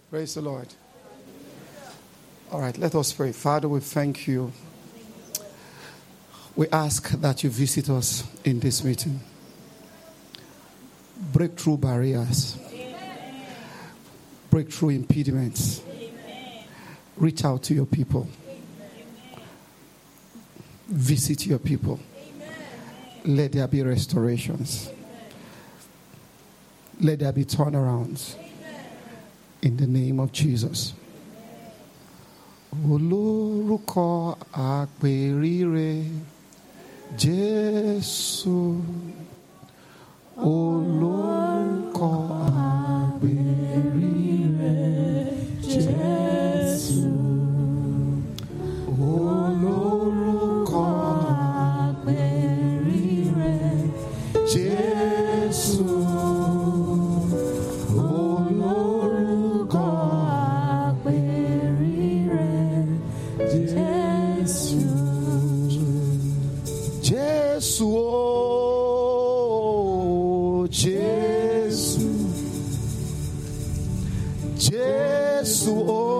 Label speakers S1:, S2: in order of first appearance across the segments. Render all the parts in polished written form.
S1: Praise the Lord. All right, let us pray. Father, we thank you. We ask that you visit us in this meeting. Break through barriers. Break through impediments. Reach out to your people. Visit your people. Let there be restorations. Let there be turnarounds. In the name of Jesus. Olórúkọ àpèrire Jésù. Olórúkọ àpèrire Jésù. Olórúkọ àpèrire Jésù. Jésù, oh, Jésù, Jésù,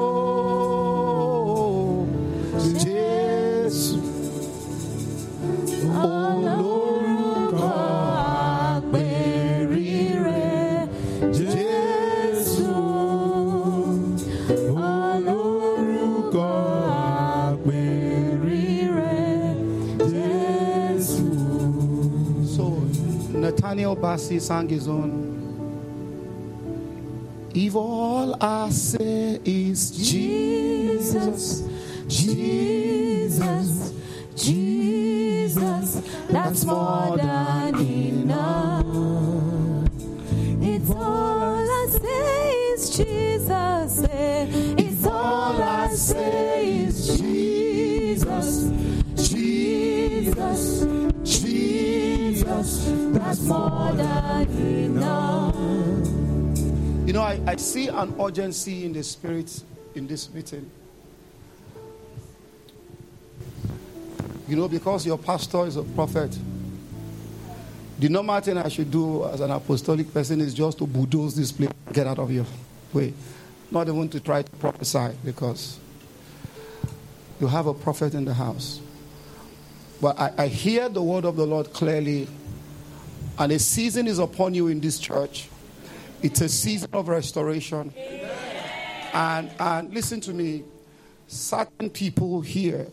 S1: oh, Jésù, olórúkọ àpèrire Jésù, olórúkọ àpèrire Jésù. So Nathaniel Bassey sang his own. If all I say is Jesus, Jesus, Jesus, that's more than enough.
S2: It's all I say is Jesus. It's all I say is Jesus, Jesus, Jesus, that's more than enough.
S1: You know, I see an urgency in the spirit in this meeting. You know, because your pastor is a prophet, the normal thing I should do as an apostolic person is just to bulldoze this place, get out of your way. Not even to try to prophesy, because you have a prophet in the house. But I hear the word of the Lord clearly, and a season is upon you in this church. It's a season of restoration. And listen to me, certain people here,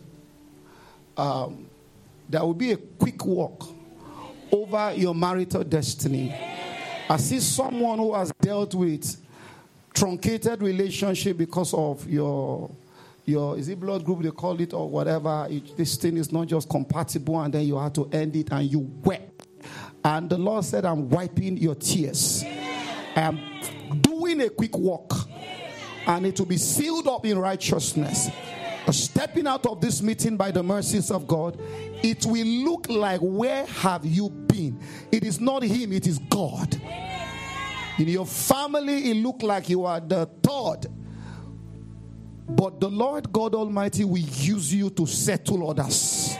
S1: there will be a quick walk over your marital destiny. I see someone who has dealt with truncated relationship because of your is it blood group they call it or whatever. This thing is not just compatible, and then you have to end it, and you wept. And the Lord said, I'm wiping your tears. I am doing a quick walk, and it will be sealed up in righteousness. Stepping out of this meeting by the mercies of God, it will look like, where have you been? It is not him, it is God. In your family, it looked like you are the third. But the Lord God Almighty will use you to settle others.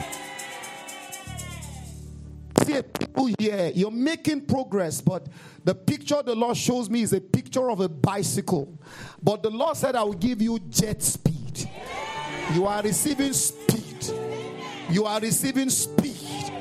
S1: See, people here, you're making progress, but the picture the Lord shows me is a picture of a bicycle. But the Lord said, I will give you jet speed. You are receiving speed. You are receiving speed.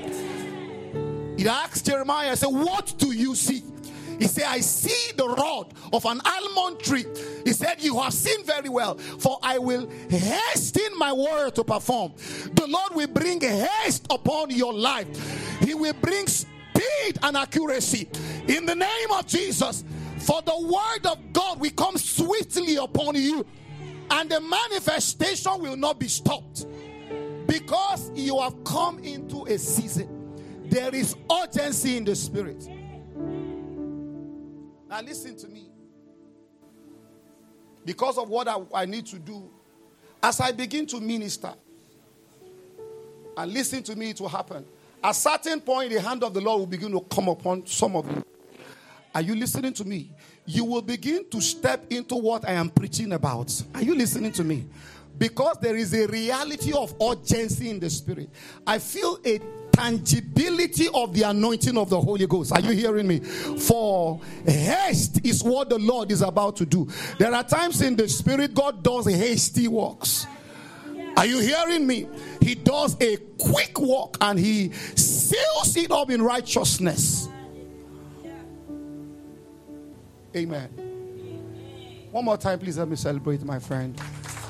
S1: He asked Jeremiah, I said, what do you see? He said, I see the rod of an almond tree. He said, you have seen very well, for I will hasten my word to perform. The Lord will bring haste upon your life. He will bring speed and accuracy in the name of Jesus. For the word of God will come swiftly upon you, and the manifestation will not be stopped, because you have come into a season. There is urgency in the spirit. Now listen to me. Because of what I need to do, as I begin to minister, and listen to me, it will happen. At a certain point, the hand of the Lord will begin to come upon some of you. Are you listening to me? You will begin to step into what I am preaching about. Are you listening to me? Because there is a reality of urgency in the spirit. I feel a tangibility of the anointing of the Holy Ghost. Are you hearing me? For haste is what the Lord is about to do. There are times in the Spirit God does hasty works. Are you hearing me? He does a quick work and he seals it up in righteousness. Amen. One more time, please let me celebrate my friend.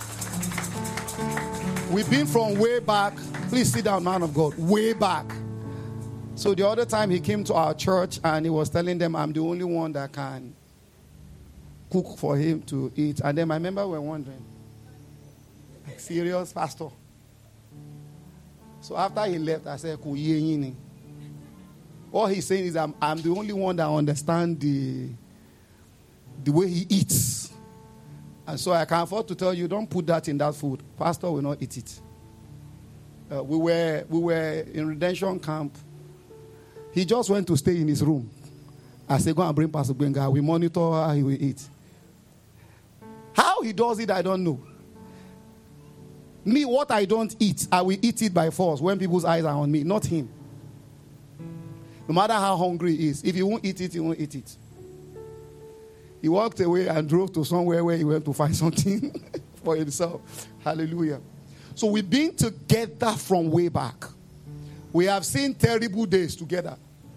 S1: We've been from way back. Please sit down, man of God. Way back. So the other time he came to our church and he was telling them, I'm the only one that can cook for him to eat. And then my member were wondering, serious, pastor? So after he left, I said, all he's saying is, I'm the only one that understands the way he eats. And so I can afford to tell you, don't put that in that food. Pastor will not eat it. We were in redemption camp. He just went to stay in his room. I said, go and bring Pastor Gbenga. We monitor how he will eat. How he does it, I don't know. Me, what I don't eat, I will eat it by force when people's eyes are on me, not him. No matter how hungry he is. If he won't eat it, he won't eat it. He walked away and drove to somewhere where he went to find something for himself. Hallelujah. So we've been together from way back. We have seen terrible days together.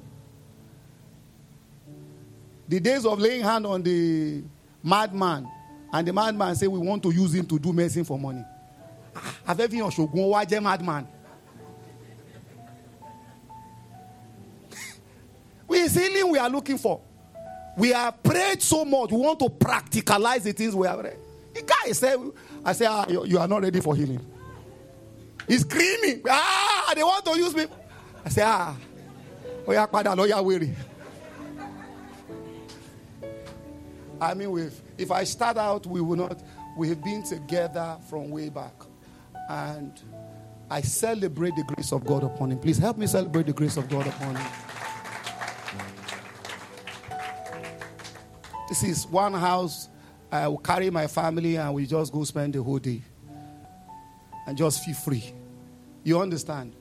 S1: The days of laying hand on the madman, and the madman said we want to use him to do medicine for money. Have you ever seen a madman? It's healing we are looking for. We have prayed so much. We want to practicalize the things we have read. The guy said, I said, you are not ready for healing. He's screaming. They want to use me. I said, I mean, if I start out, we will not. We have been together from way back. And I celebrate the grace of God upon him. Please help me celebrate the grace of God upon him. This is one house. I will carry my family and we just go spend the whole day. And just feel free. You understand?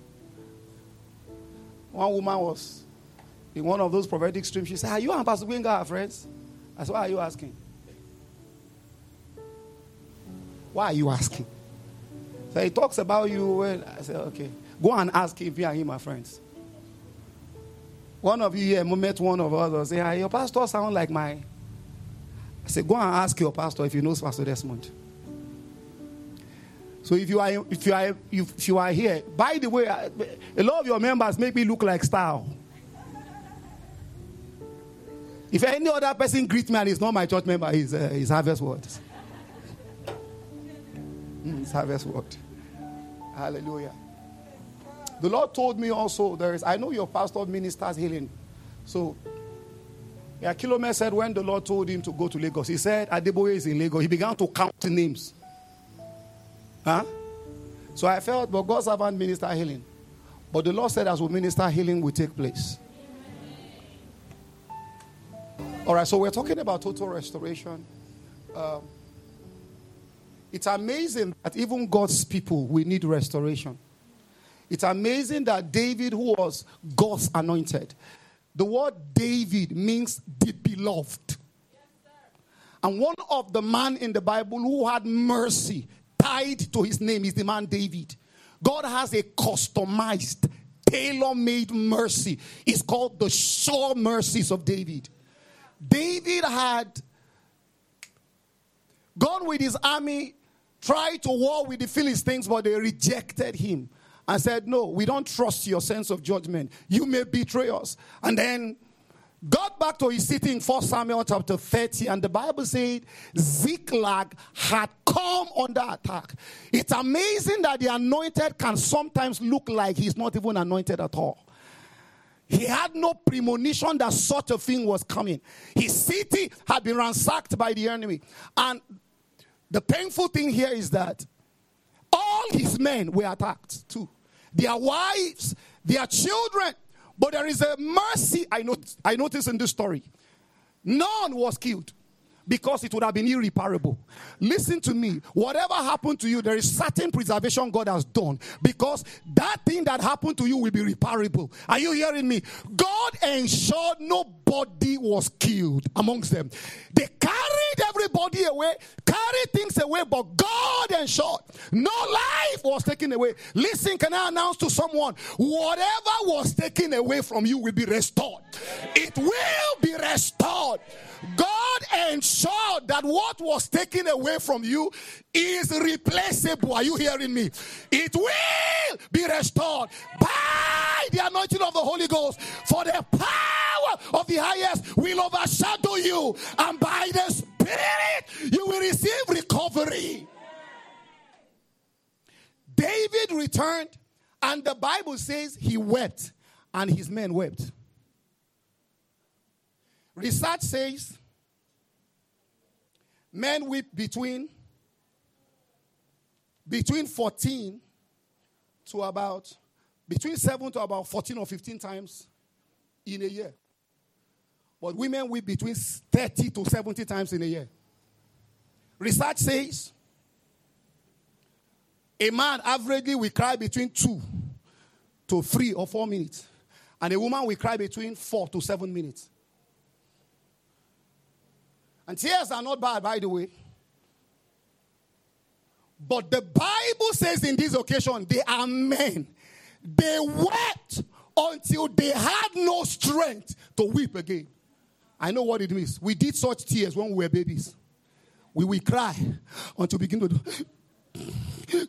S1: One woman was in one of those prophetic streams. She said, are you and Pastor Gbenga friends? I said, why are you asking? Why are you asking? So he talks about you. Well, I said, okay. Go and ask if you and him are friends. One of you here met one of us and say, your pastor sound like my... I said, go and ask your pastor if he knows Pastor Desmond. So if you are here, by the way, a lot of your members make me look like Star. If any other person greets me and he's not my church member, he's Harvest Word. It's Harvest Word. Hallelujah. The Lord told me also, I know your pastor ministers healing. So, Kilome said when the Lord told him to go to Lagos, he said, Adeboye is in Lagos. He began to count the names. So I felt, but God's servant minister healing. But the Lord said as we minister, healing will take place. All right, so we're talking about total restoration. It's amazing that even God's people, we need restoration. It's amazing that David, who was God's anointed, the word David means the beloved. And one of the men in the Bible who had mercy tied to his name is the man David. God has a customized, tailor-made mercy. It's called the sure mercies of David. David had gone with his army, tried to war with the Philistines, but they rejected him and said, no, we don't trust your sense of judgment. You may betray us. And then got back to his city in 1 Samuel chapter 30, and the Bible said Ziklag had come under attack. It's amazing that the anointed can sometimes look like he's not even anointed at all. He had no premonition that such a thing was coming. His city had been ransacked by the enemy. And the painful thing here is that all his men were attacked too. Their wives, their children. But there is a mercy I noticed in this story. None was killed. because it would have been irreparable. Listen to me. Whatever happened to you, there is certain preservation God has done, because that thing that happened to you will be reparable. Are you hearing me? God ensured nobody was killed amongst them. They carried everybody away, carried things away, but God ensured no life was taken away. Listen, can I announce to someone, whatever was taken away from you will be restored. It will be restored. God ensured that what was taken away from you is replaceable. Are you hearing me? It will be restored by the anointing of the Holy Ghost, for the power of the highest will overshadow you, and by the Spirit you will receive recovery. David returned, and the Bible says he wept and his men wept. Research says men weep between 14 to about, between 7 to about 14 or 15 times in a year. But women weep between 30 to 70 times in a year. Research says a man averagely will cry between 2 to 3 or 4 minutes. And a woman will cry between 4 to 7 minutes. And tears are not bad, by the way. But the Bible says in this occasion, they are men. They wept until they had no strength to weep again. I know what it means. We did such tears when we were babies. We will cry until we begin to do.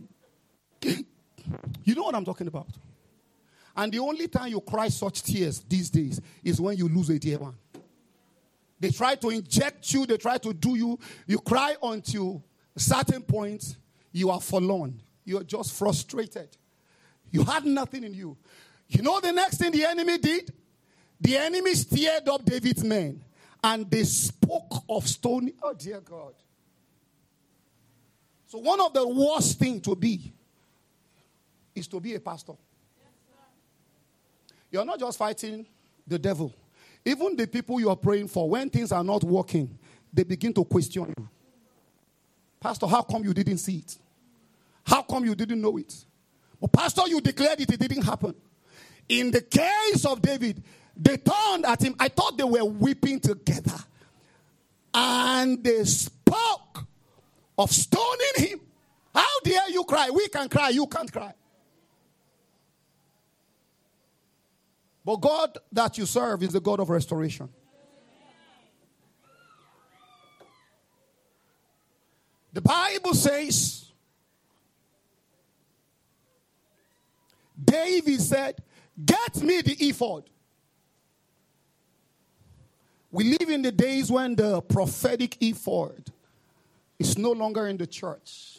S1: You know what I'm talking about. And the only time you cry such tears these days is when you lose a dear one. They try to inject you. They try to do you. You cry until a certain point you are forlorn. You are just frustrated. You had nothing in you. You know the next thing the enemy did? The enemy stirred up David's men, and they spoke of stoning. Oh, dear God. So one of the worst things to be is to be a pastor. You're not just fighting the devil. Even the people you are praying for, when things are not working, they begin to question you. Pastor, how come you didn't see it? How come you didn't know it? Well, Pastor, you declared it didn't happen. In the case of David, they turned at him. I thought they were weeping together. And they spoke of stoning him. How dare you cry? We can cry, you can't cry. But God that you serve is the God of restoration. The Bible says, David said, get me the ephod. We live in the days when the prophetic ephod is no longer in the church.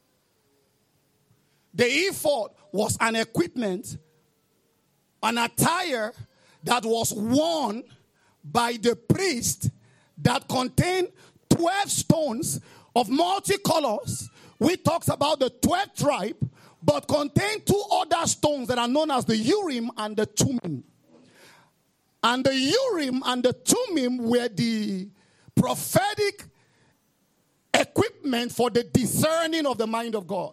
S1: The ephod was an equipment, an attire that was worn by the priest that contained 12 stones of multicolors. We talked about the 12th tribe, but contained 2 other stones that are known as the Urim and the Thummim. And the Urim and the Thummim were the prophetic equipment for the discerning of the mind of God.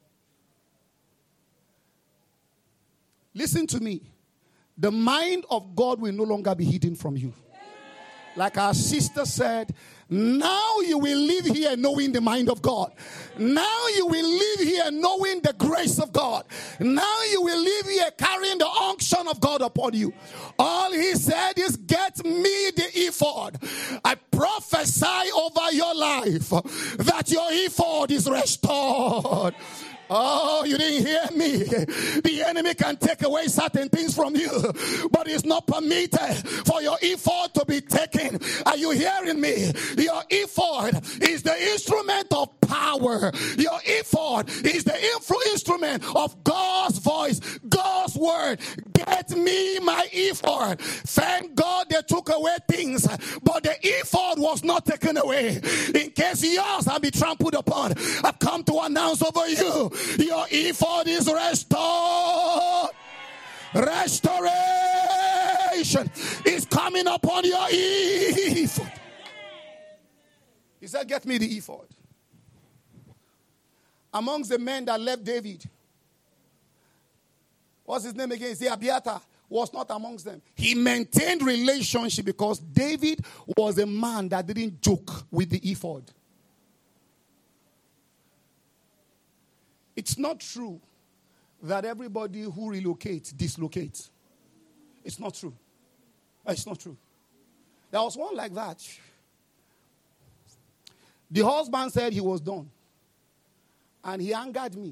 S1: Listen to me. The mind of God will no longer be hidden from you. Like our sister said, now you will live here knowing the mind of God. Now you will live here knowing the grace of God. Now you will live here carrying the unction of God upon you. All he said is, get me the ephod. I prophesy over your life that your ephod is restored. Oh, you didn't hear me. The enemy can take away certain things from you, but it's not permitted for your ephod to be taken. Are you hearing me? Your ephod is the instrument of power. Your ephod is the instrument of God's voice, God's word. Get me my ephod. Thank God they took away things, but the ephod was not taken away. In case yours have been trampled upon, I've come to announce over you, your ephod is restored. Restoration is coming upon your ephod. He said, get me the ephod. Amongst the men that left David, what's his name again? Abiathar was not amongst them. He maintained relationship because David was a man that didn't joke with the ephod. It's not true that everybody who relocates dislocates. It's not true. It's not true. There was one like that. The husband said he was done. And he angered me.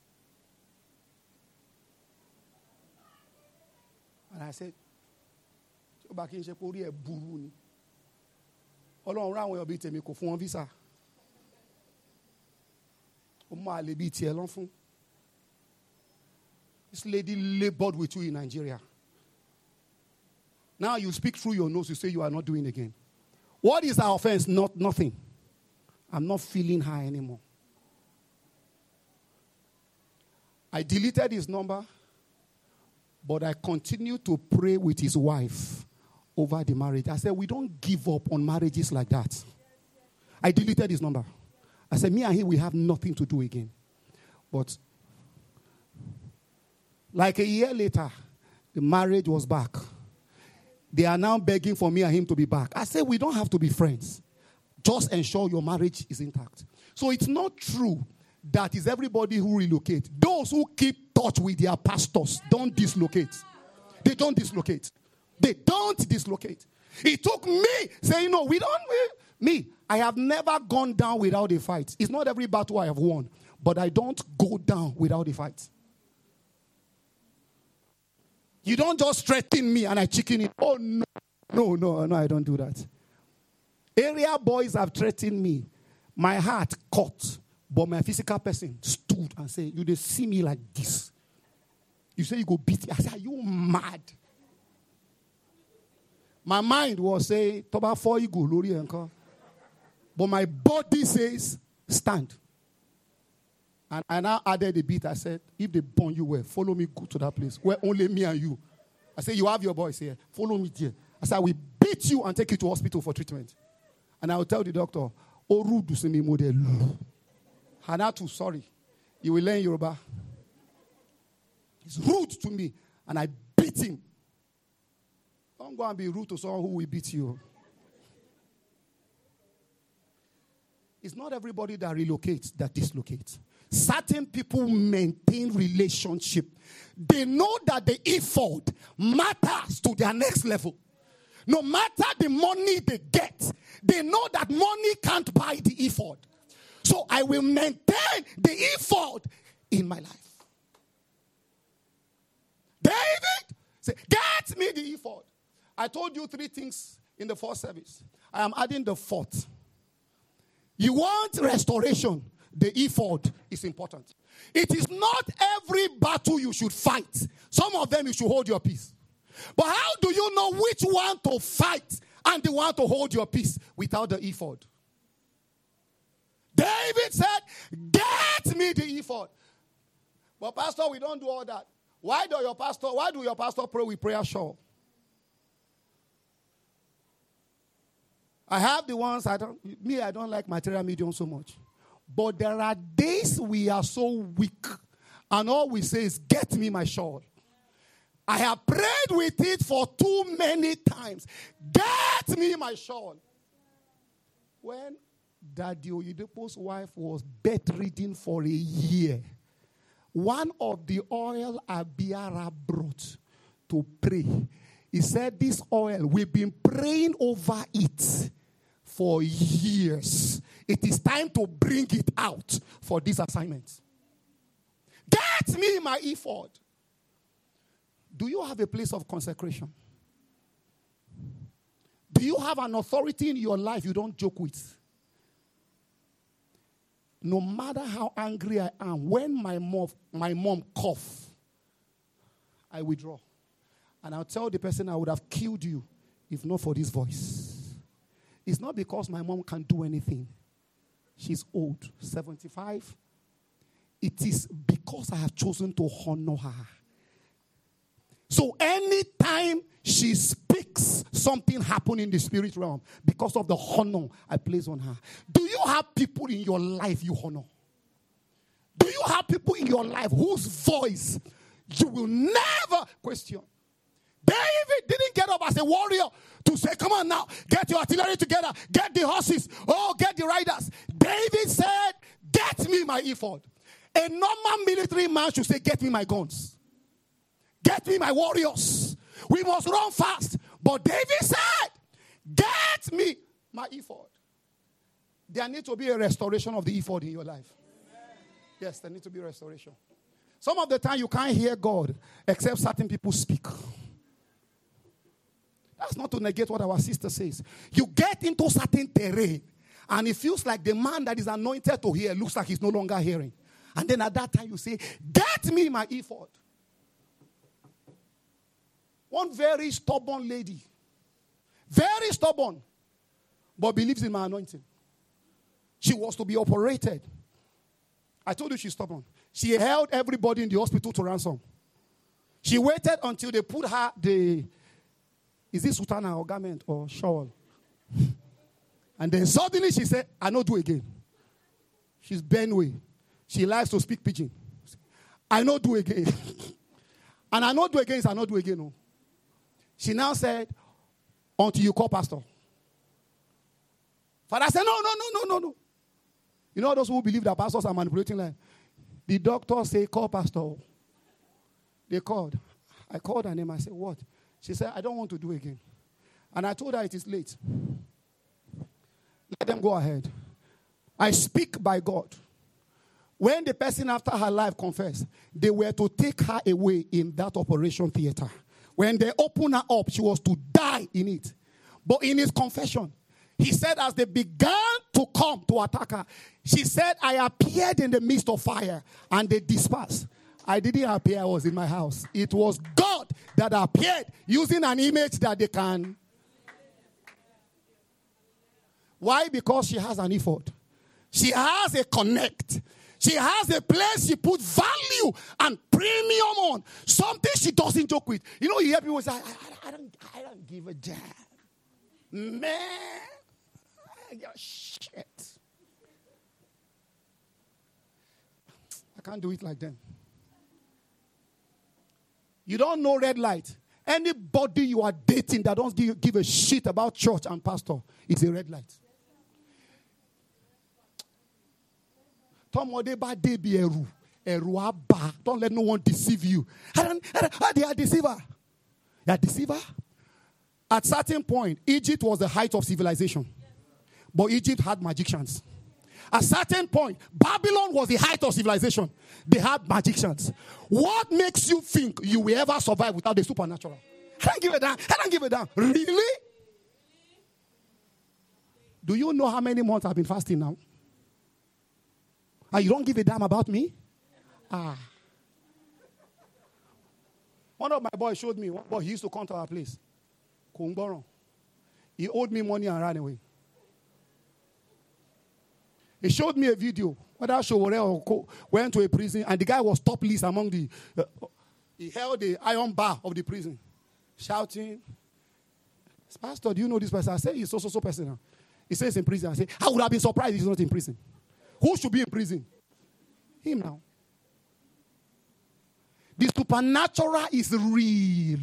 S1: And I said, visa. This lady labored with you in Nigeria. Now you speak through your nose, you say you are not doing again. What is our offense? Nothing. I'm not feeling high anymore. I deleted his number, but I continued to pray with his wife over the marriage. I said, we don't give up on marriages like that. I deleted his number. I said, me and him, we have nothing to do again. But like a year later, the marriage was back. They are now begging for me and him to be back. I said, we don't have to be friends. Just ensure your marriage is intact. So it's not true that is everybody who relocate. Those who keep touch with their pastors don't dislocate. They don't dislocate. They don't dislocate. It took me saying, no, me, I have never gone down without a fight. It's not every battle I have won, but I don't go down without a fight. You don't just threaten me and I chicken it. Oh, no, I don't do that. Area boys have threatened me. My heart caught. But my physical person stood and said, you just see me like this. You say you go beat me. I said, are you mad? My mind was saying, Toba for you go, Lori Enko. But my body says, stand. And I now added a bit. I said, if they burn you well, follow me go to that place where only me and you. I said, you have your boys here. Follow me there. I said, I will beat you and take you to hospital for treatment. And I will tell the doctor, Oru do se mi model. Hanatu, sorry. You will learn Yoruba. He's rude to me. And I beat him. Don't go and be rude to someone who will beat you. It's not everybody that relocates that dislocates. Certain people maintain relationship. They know that the ephod matters to their next level. No matter the money they get, they know that money can't buy the ephod. So I will maintain the ephod in my life. David said, get me the ephod. I told you 3 things in the first service. I am adding the 4th. You want restoration, the ephod is important. It is not every battle you should fight. Some of them you should hold your peace. But how do you know which one to fight and the one to hold your peace without the ephod? David said, get me the ephod. But pastor, we don't do all that. Why do your pastor pray with prayer shawl? I have the ones I don't like material medium so much. But there are days we are so weak. And all we say is, get me my shawl. I have prayed with it for too many times. Get me my shawl. When Daddy Oyedepo's wife was bedridden for a year, one of the oil Abiara brought to pray, he said, this oil, we've been praying over it for years. It is time to bring it out for this assignment. Get me my ephod. Do you have a place of consecration? Do you have an authority in your life you don't joke with? No matter how angry I am, when my mom cough, I withdraw. And I'll tell the person I would have killed you if not for this voice. It's not because my mom can't do anything. She's old, 75. It is because I have chosen to honor her. So anytime she speaks something happened in the spirit realm because of the honor I place on her. Do you have people in your life you honor? Do you have people in your life whose voice you will never question? David didn't get up as a warrior to say, come on now, get your artillery together, get the horses, get the riders. David said, get me my ephod. A normal military man should say, get me my guns. Get me my warriors. We must run fast. But David said, get me my ephod. There needs to be a restoration of the ephod in your life. Yes, there needs to be a restoration. Some of the time you can't hear God except certain people speak. That's not to negate what our sister says. You get into certain terrain and it feels like the man that is anointed to hear looks like he's no longer hearing. And then at that time you say, get me my ephod. One very stubborn lady, very stubborn, but believes in my anointing. She was to be operated. I told you she's stubborn. She held everybody in the hospital to ransom. She waited until they put her is it sutana or garment or shawl? And then suddenly she said, I don't do again. She's Benway. She likes to speak pidgin. I don't do again. And I don't do again is I don't do again. No. She now said, until you call pastor. Father said, no. You know those who believe that pastors are manipulating life? The doctor say, call pastor. They called. I called her name. I said, what? She said, I don't want to do again. And I told her it is late. Let them go ahead. I speak by God. When the person after her life confessed, they were to take her away in that operation theater. When they opened her up, she was to die in it. But in his confession, he said as they began to come to attack her, she said, I appeared in the midst of fire and they dispersed. I didn't appear, I was in my house. It was God that appeared using an image that they can. Why? Because she has an ephod. She has a connect. She has a place she put value and premium on. Something she doesn't joke with. You know, you hear people say, I don't give a damn. Man, I got shit. I can't do it like them. You don't know red light. Anybody you are dating that don't give a shit about church and pastor is a red light. Don't let no one deceive you. They are deceiver. They are deceiver. At certain point, Egypt was the height of civilization. But Egypt had magicians. At certain point, Babylon was the height of civilization. They had magicians. What makes you think you will ever survive without the supernatural? I don't give a damn. Really? Do you know how many months I've been fasting now? And you don't give a damn about me? One of my boys showed me, one boy, he used to come to our place. Kungboron. He owed me money and ran away. He showed me a video. Whether Showore went to a prison and the guy was top list among the... he held the iron bar of the prison. Shouting, Pastor, do you know this person? I said, he's so person. He says in prison. I said, I would have been surprised if he's not in prison. Who should be in prison? Him now. The supernatural is real.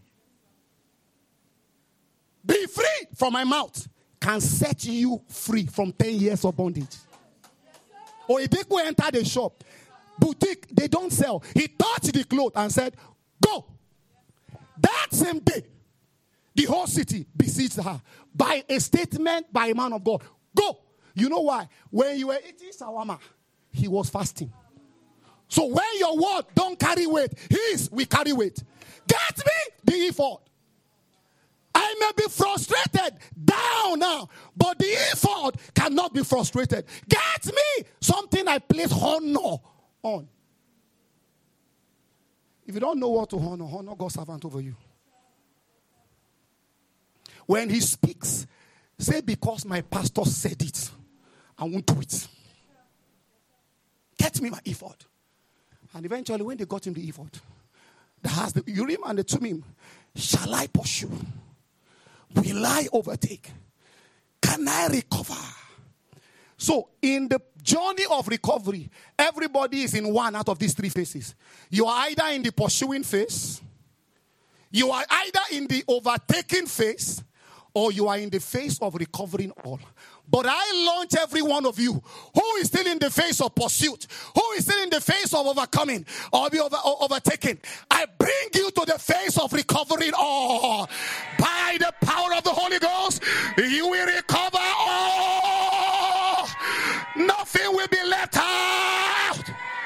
S1: Be free from my mouth can set you free from 10 years of bondage. Or if they go enter the shop, boutique, they don't sell. He touched the cloth and said, go. That same day, the whole city besieged her by a statement by a man of God. Go. You know why? When you were eating shawarma, he was fasting. So when your word don't carry weight, his will carry weight. Get me the ephod. I may be frustrated down now, but the ephod cannot be frustrated. Get me something I place honor on. If you don't know what to honor God's servant over you. When he speaks, say, because my pastor said it, I won't do it. Get me my ephod. And eventually, when they got him the ephod, that has the Urim and the Tumim, shall I pursue? Will I overtake? Can I recover? So in the journey of recovery, everybody is in one out of these three phases. You are either in the pursuing phase, you are either in the overtaking phase, or you are in the phase of recovering all. But I launch every one of you who is still in the phase of pursuit, who is still in the phase of overcoming or be overtaken. I bring you to the phase of recovering all. By the power of the Holy Ghost, you will recover all. Nothing will be left out.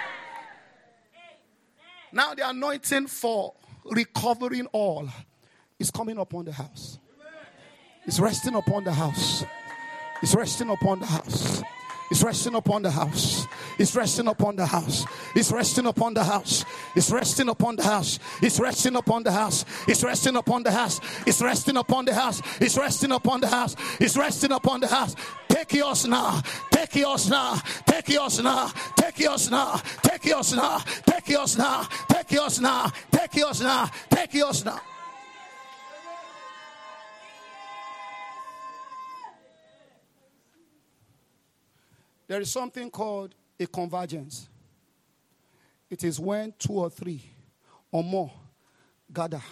S1: Now the anointing for recovering all is coming upon the house. It's resting upon the house. It's resting upon the house. It's resting upon the house. It's resting upon the house. It's resting upon the house. It's resting upon the house. It's resting upon the house. It's resting upon the house. It's resting upon the house. It's resting upon the house. It's resting upon the house. Take yours now. Take yours now. Take yours now. Take yours now. Take yours now. Take yours now. Take yours now. Take yours now. Take yours now. There is something called a convergence. It is when 2 or 3 or more gather.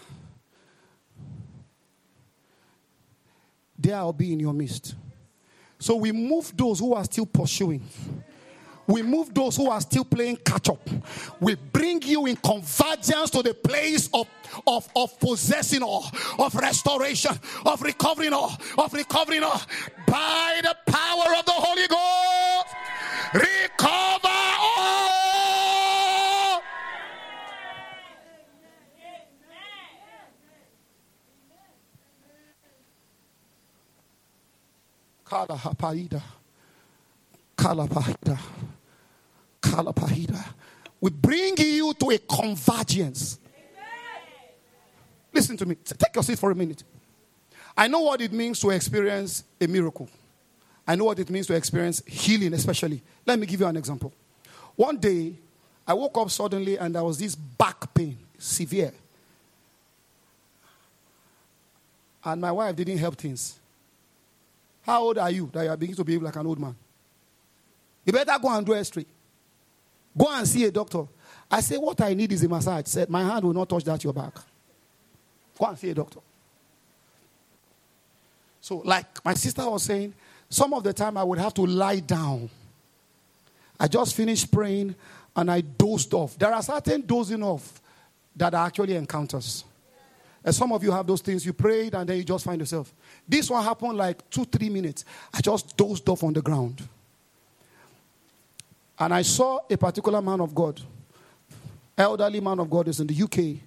S1: There I'll be in your midst. So we move those who are still pursuing. We move those who are still playing catch up. We bring you in convergence to the place of possessing all, of restoration, of recovering all, by the power of the Holy Ghost. Recover all. Kalapahida. Kalapahida. Kalapahida. We bring you to a convergence. Listen to me. Take your seat for a minute. I know what it means to experience a miracle. I know what it means to experience healing, especially. Let me give you an example. One day, I woke up suddenly and there was this back pain, severe. And my wife didn't help things. How old are you that you are beginning to behave like an old man? You better go and do X-ray. Go and see a doctor. I say, what I need is a massage. Said, my hand will not touch that your back. Go and see a doctor. So, like my sister was saying, some of the time I would have to lie down. I just finished praying and I dozed off. There are certain dozing off that are actually encounters. And some of you have those things. You prayed and then you just find yourself. This one happened like 2-3 minutes. I just dozed off on the ground. And I saw a particular man of God. Elderly man of God is in the UK.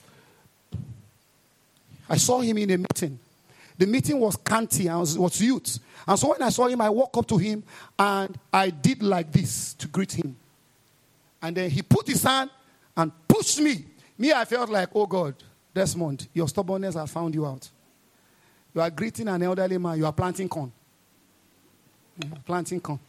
S1: I saw him in a meeting. The meeting was canty and was youth. And so when I saw him, I walked up to him and I did like this to greet him. And then he put his hand and pushed me. Me, I felt like, oh God, Desmond, your stubbornness has found you out. You are greeting an elderly man. You are planting corn. Planting corn.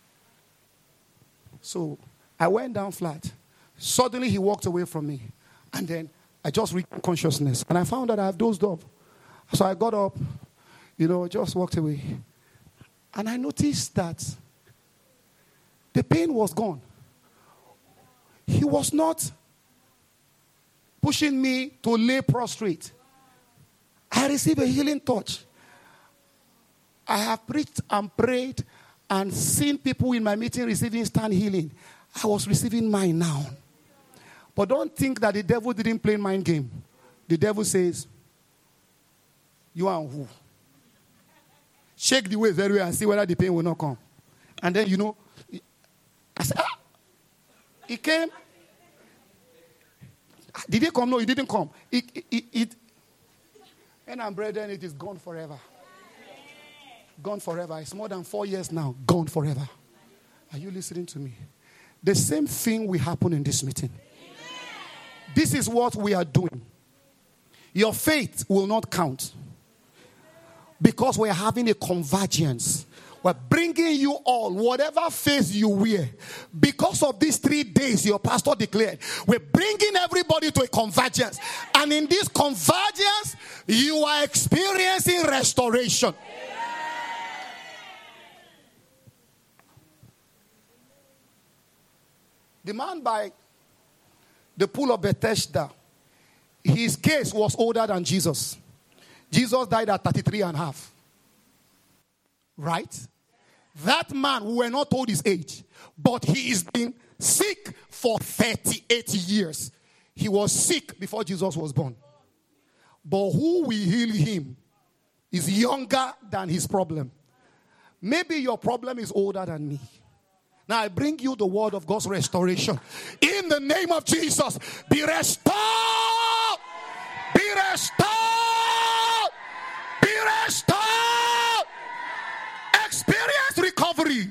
S1: So I went down flat. Suddenly he walked away from me. And then I just regained consciousness. And I found that I have dozed off. So I got up, just walked away. And I noticed that the pain was gone. He was not pushing me to lay prostrate. I received a healing touch. I have preached and prayed and seen people in my meeting receiving instant healing. I was receiving mine now. But don't think that the devil didn't play mind game. The devil says, you are who? Shake the weight very well and see whether the pain will not come. And then, I said, it came. Did it come? No, it didn't come. And I'm brethren, it is gone forever. Gone forever. It's more than 4 years now. Gone forever. Are you listening to me? The same thing will happen in this meeting. This is what we are doing. Your faith will not count. Because we're having a convergence. We're bringing you all, whatever face you wear. Because of these 3 days, your pastor declared, we're bringing everybody to a convergence. And in this convergence, you are experiencing restoration. The man by the pool of Bethesda, his case was older than Jesus. Jesus died at 33 and a half. Right? That man, we were not told his age, but he is been sick for 38 years. He was sick before Jesus was born. But who will heal him is younger than his problem. Maybe your problem is older than me. Now I bring you the word of God's restoration. In the name of Jesus, be restored! Be restored! Be restored! Experience recovery.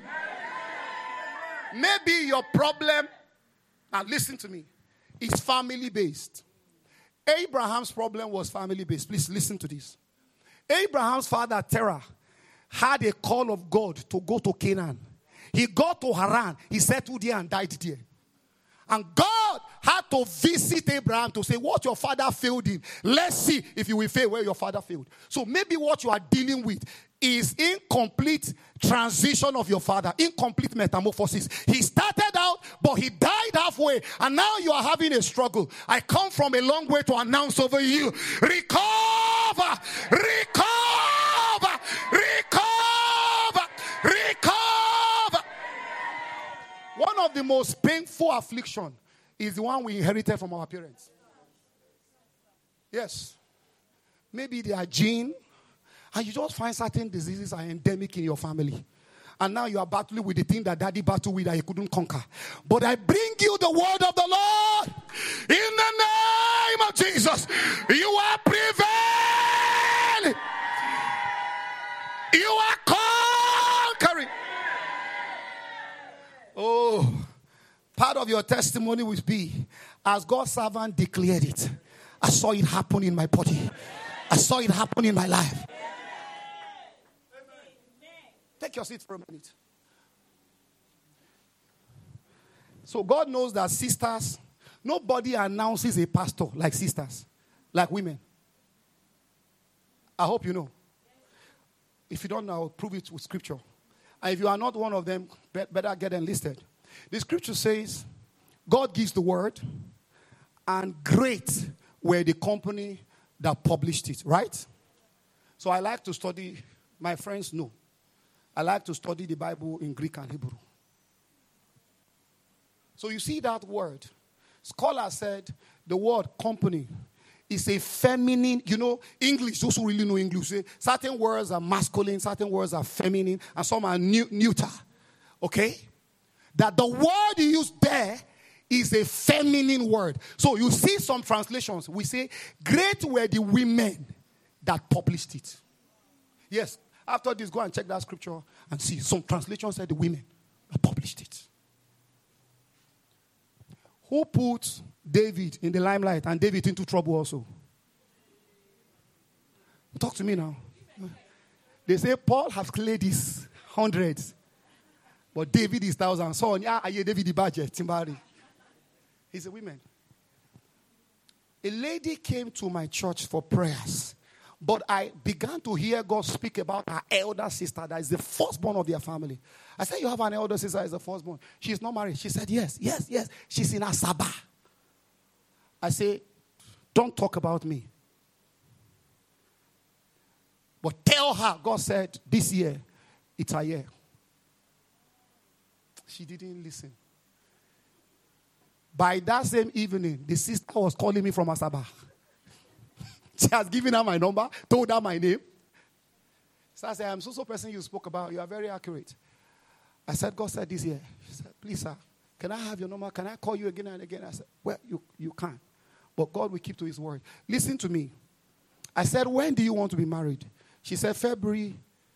S1: Maybe your problem, now listen to me, is family based. Abraham's problem was family based. Please listen to this. Abraham's father Terah had a call of God to go to Canaan. He got to Haran. He settled there and died there. And God had to visit Abraham to say, what your father failed in, let's see if you will fail where your father failed. So maybe what you are dealing with is incomplete transition of your father, incomplete metamorphosis. He started out, but he died halfway, and now you are having a struggle. I come from a long way to announce over you, recover, recover, recover, recover. One of the most painful affliction is the one we inherited from our parents. Yes. Maybe they are gene, and you just find certain diseases are endemic in your family. And now you are battling with the thing that daddy battled with that he couldn't conquer. But I bring you the word of the Lord. In the name of Jesus, you are prevailing. You are conquering. Oh, part of your testimony will be, as God's servant declared it, I saw it happen in my body. I saw it happen in my life. Take your seat for a minute. So God knows that sisters, nobody announces a pastor like sisters, like women. I hope you know. If you don't know, I'll prove it with scripture. And if you are not one of them, better get enlisted. The scripture says, God gives the word, and great were the company that published it, right? So I like to study, my friends know, I like to study the Bible in Greek and Hebrew. So you see that word. Scholars said the word company is a feminine, English, those who really know English, say certain words are masculine, certain words are feminine, and some are neuter. Okay? That the word used there is a feminine word. So you see some translations, we say, great were the women that published it. Yes, after this, go and check that scripture and see. Some translations said the women that published it. Who put David in the limelight and David into trouble also? Talk to me now. They say Paul has cleared his hundreds, but David is thousands. So, David the budget, Timbari. He's a woman. A lady came to my church for prayers, but I began to hear God speak about her elder sister that is the firstborn of their family. I said, you have an elder sister that is the firstborn. She's not married. She said, yes. She's in Asaba. I say, don't talk about me. But tell her, God said, this year, it's her year. She didn't listen. By that same evening, the sister was calling me from Asaba. She has given her my number, told her my name. So I said, I'm so person you spoke about. You are very accurate. I said, God said this year. She said, please, sir, can I have your number? Can I call you again and again? I said, well, you can. But God will keep to his word. Listen to me. I said, when do you want to be married? She said, February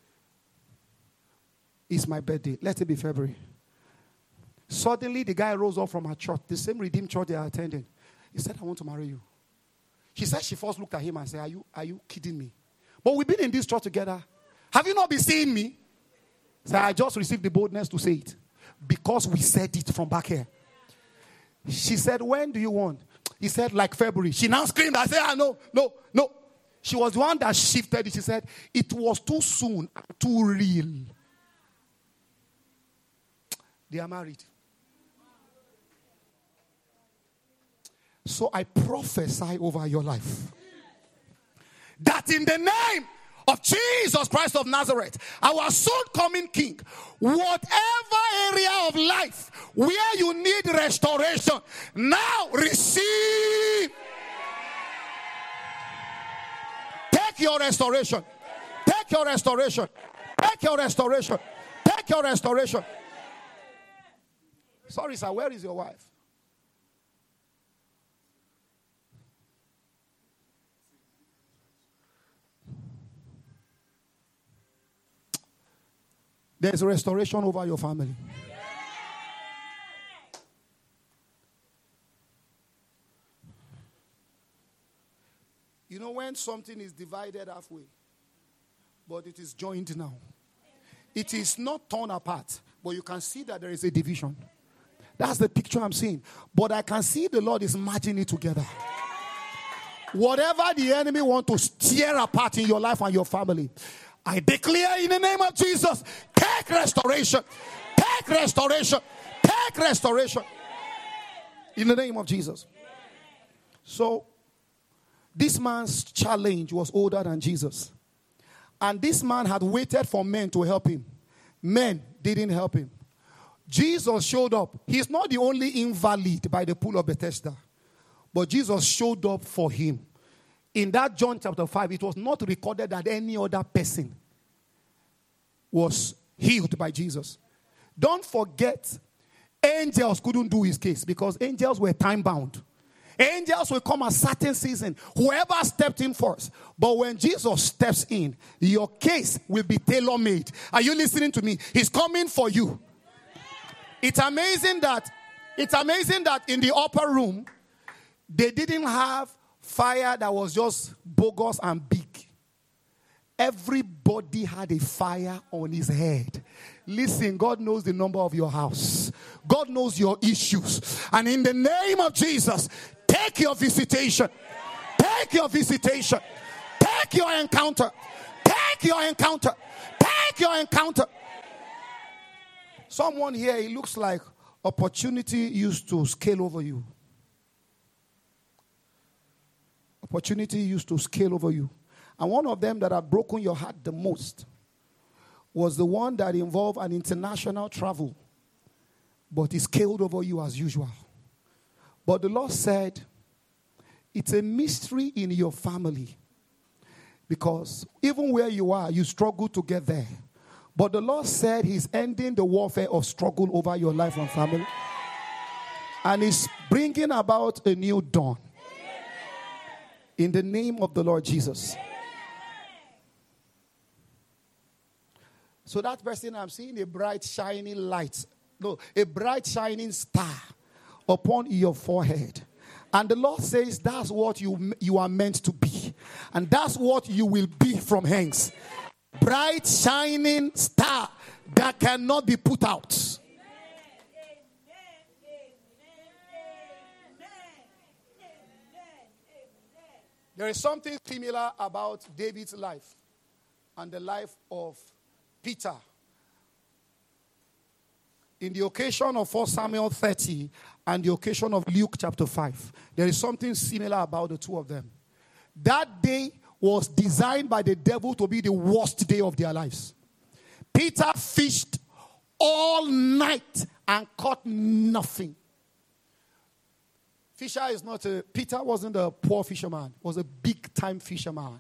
S1: is my birthday. Let it be February. Suddenly, the guy rose up from her church, the same Redeemed church they are attending. He said, I want to marry you. She said she first looked at him and said, are you kidding me? But we've been in this church together. Have you not been seeing me? So I just received the boldness to say it. Because we said it from back here. She said, when do you want? He said, like February. She now screamed. I said, no. She was the one that shifted it. She said, it was too soon, too real. They are married. So I prophesy over your life that in the name of Jesus Christ of Nazareth, our soon coming King, whatever area of life where you need restoration, now receive. Take your restoration. Take your restoration. Take your restoration. Take your restoration. Sorry, sir, where is your wife? There's restoration over your family. You know when something is divided halfway, but it is joined now. It is not torn apart, but you can see that there is a division. That's the picture I'm seeing. But I can see the Lord is merging it together. Whatever the enemy wants to tear apart in your life and your family, I declare in the name of Jesus, take restoration. Take restoration. Take restoration. In the name of Jesus. So, this man's challenge was older than Jesus. And this man had waited for men to help him. Men didn't help him. Jesus showed up. He's not the only invalid by the pool of Bethesda. But Jesus showed up for him. In that John chapter 5, it was not recorded that any other person was healed by Jesus. Don't forget, angels couldn't do his case because angels were time-bound. Angels will come at certain season. Whoever stepped in first. But when Jesus steps in, your case will be tailor-made. Are you listening to me? He's coming for you. It's amazing that in the upper room, they didn't have fire that was just bogus and big. Everybody had a fire on his head. Listen, God knows the number of your house. God knows your issues. And in the name of Jesus, take your visitation. Take your visitation. Take your encounter. Take your encounter. Take your encounter. Someone here, it looks like opportunity used to scale over you. Opportunity used to scale over you. And one of them that had broken your heart the most was the one that involved an international travel. But it scaled over you as usual. But the Lord said, it's a mystery in your family. Because even where you are, you struggle to get there. But the Lord said he's ending the warfare of struggle over your life and family. And he's bringing about a new dawn. In the name of the Lord Jesus. So that person, I'm seeing a bright shining light. No, a bright shining star upon your forehead. And the Lord says that's what you are meant to be. And that's what you will be from hence. Bright shining star that cannot be put out. There is something similar about David's life and the life of Peter. In the occasion of 1 Samuel 30 and the occasion of Luke chapter 5, there is something similar about the two of them. That day was designed by the devil to be the worst day of their lives. Peter fished all night and caught nothing. Peter wasn't a poor fisherman. He was a big-time fisherman.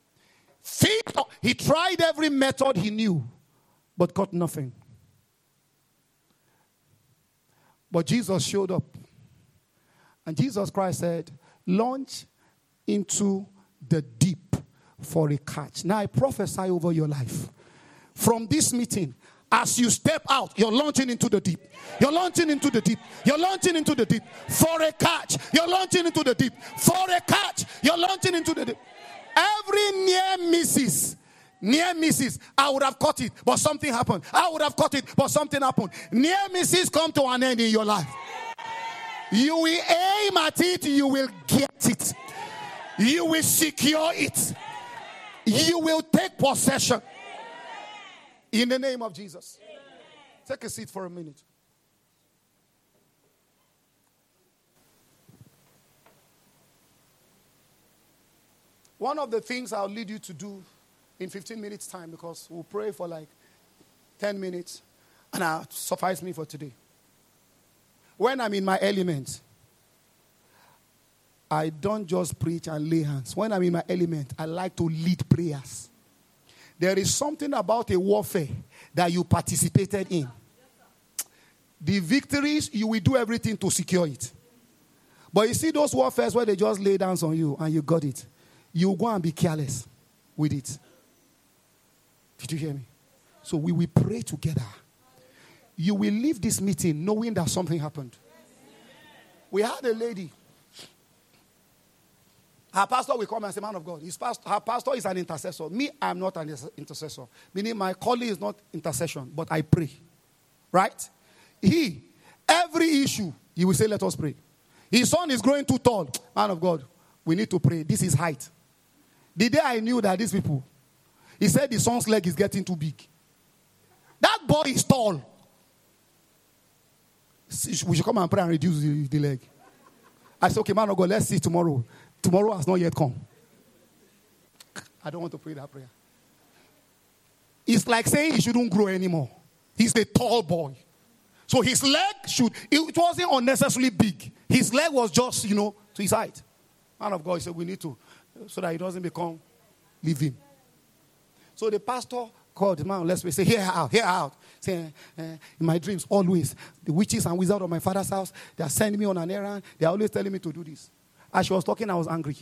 S1: He tried every method he knew, but caught nothing. But Jesus showed up. And Jesus Christ said, launch into the deep for a catch. Now I prophesy over your life. From this meeting, as you step out, you're launching into the deep. You're launching into the deep. You're launching into the deep for a catch. You're launching into the deep for a catch. You're launching into the deep. Every near misses Near misses, I would have caught it, but something happened. I would have caught it, but something happened. Near misses come to an end in your life. You will aim at it, you will get it. You will secure it. You will take possession. In the name of Jesus. Take a seat for a minute. One of the things I'll lead you to do in 15 minutes time, because we'll pray for like 10 minutes and it'll suffice me for today. When I'm in my element, I don't just preach and lay hands. When I'm in my element, I like to lead prayers. There is something about a warfare that you participated in. The victories, you will do everything to secure it. But you see those warfares where they just lay hands on you and you got it. You go and be careless with it. Did you hear me? So we will pray together. You will leave this meeting knowing that something happened. We had a lady. Her pastor will come and say, man of God, her pastor is an intercessor. Me, I'm not an intercessor. Meaning my calling is not intercession, but I pray. Right? Every issue, he will say, let us pray. His son is growing too tall. Man of God, we need to pray. This is height. The day I knew that these people, he said the son's leg is getting too big. That boy is tall. We should come and pray and reduce the leg. I said, okay, man of God, let's see tomorrow. Tomorrow has not yet come. I don't want to pray that prayer. It's like saying he shouldn't grow anymore. He's a tall boy. So his leg it wasn't unnecessarily big. His leg was just, to his height. Man of God, he said, we need to, so that he doesn't become, leave him. So the pastor called the man, let's say, hear out. Say, in my dreams, always, the witches and wizards of my father's house, they are sending me on an errand. They are always telling me to do this. As she was talking, I was angry.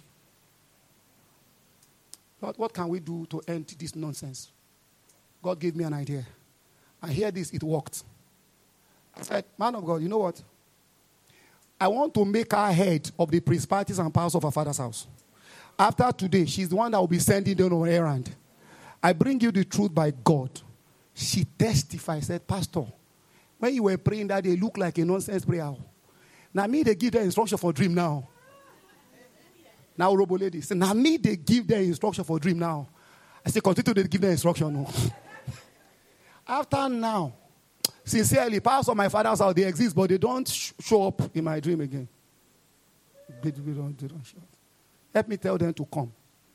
S1: Lord, what can we do to end this nonsense? God gave me an idea. And hear this, it worked. I said, man of God, you know what? I want to make her head of the principalities and powers of her father's house. After today, she's the one that will be sending them on an errand. I bring you the truth by God. She testified, said, Pastor, when you were praying that day, it looked like a nonsense prayer. Now me, they give the instruction for dream now. Now, Robo lady, say, now me, they give the instruction for dream now. I say, continue to give the instruction. No. After now, sincerely, powers of my father's house, they exist, but they don't show up in my dream again. They don't show up. Help me tell them to come.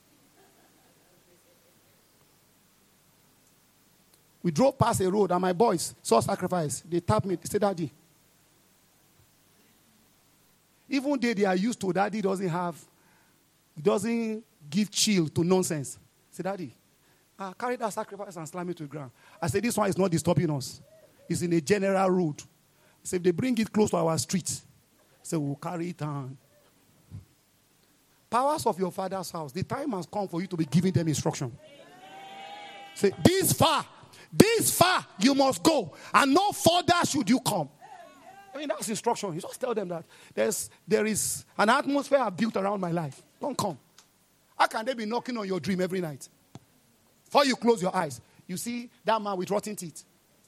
S1: We drove past a road and my boys saw sacrifice. They tapped me. They said, Daddy. Even though they are used to, Daddy doesn't give chill to nonsense. I said, Daddy, carry that sacrifice and slam it to the ground. I said, this one is not disturbing us. It's in a general road. He said, if they bring it close to our street, so we'll carry it on. Powers of your father's house, the time has come for you to be giving them instruction. Say, this far you must go, and no further should you come. I mean, that's instruction. You just tell them that there is an atmosphere I've built around my life. Don't come. How can they be knocking on your dream every night? Before you close your eyes, you see that man with rotten teeth.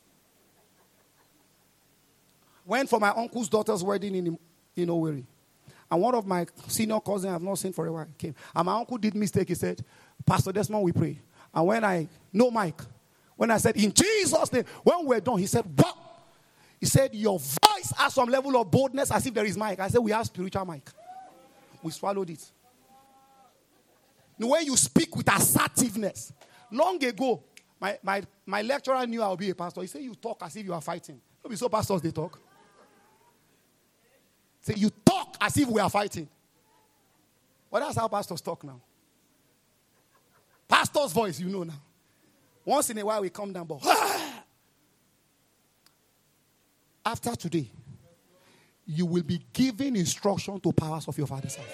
S1: Went for my uncle's daughter's wedding in Owerri. And one of my senior cousins I've not seen for a while came. And my uncle did mistake. He said, Pastor Desmond, we pray. And when I said, in Jesus' name, when we're done, he said, what? He said, your voice has some level of boldness as if there is mic. I said, we have spiritual mic. We swallowed it. The way you speak with assertiveness. Long ago, my lecturer knew I would be a pastor. He said, you talk as if you are fighting. Don't be so pastors, they talk. Say, you talk as if we are fighting. Well, that's how pastors talk now. Pastor's voice, you know now. Once in a while, we come down, but after today, you will be giving instruction to powers of your father's house.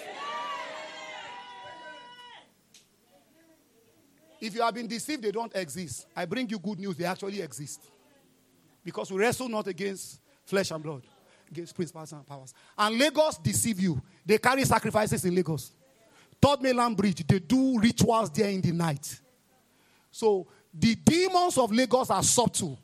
S1: If you have been deceived, they don't exist. I bring you good news, they actually exist. Because we wrestle not against flesh and blood, against principalities and powers. And Lagos deceive you. They carry sacrifices in Lagos. Third Mainland Bridge, they do rituals there in the night. So the demons of Lagos are subtle.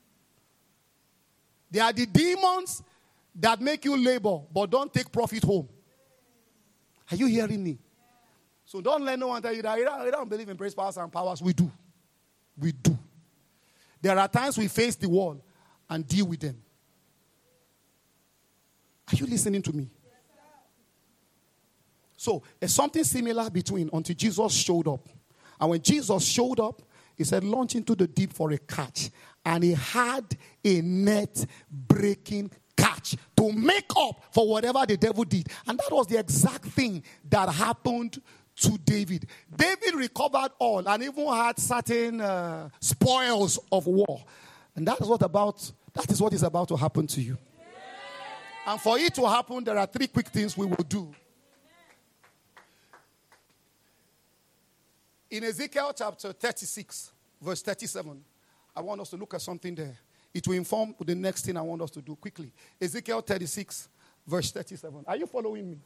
S1: They are the demons that make you labor but don't take profit home. Are you hearing me? So don't let no one tell you that you don't believe in principalities and powers. We do. We do. There are times we face the wall and deal with them. Are you listening to me? So there's something similar between until Jesus showed up. And when Jesus showed up, he said, launch into the deep for a catch. And he had a net-breaking catch to make up for whatever the devil did. And that was the exact thing that happened to David. David recovered all and even had certain spoils of war. And that is what is about to happen to you. And for it to happen, there are 3 quick things we will do. In Ezekiel chapter 36, verse 37, I want us to look at something there. It will inform the next thing I want us to do quickly. Ezekiel 36, verse 37. Are you following me?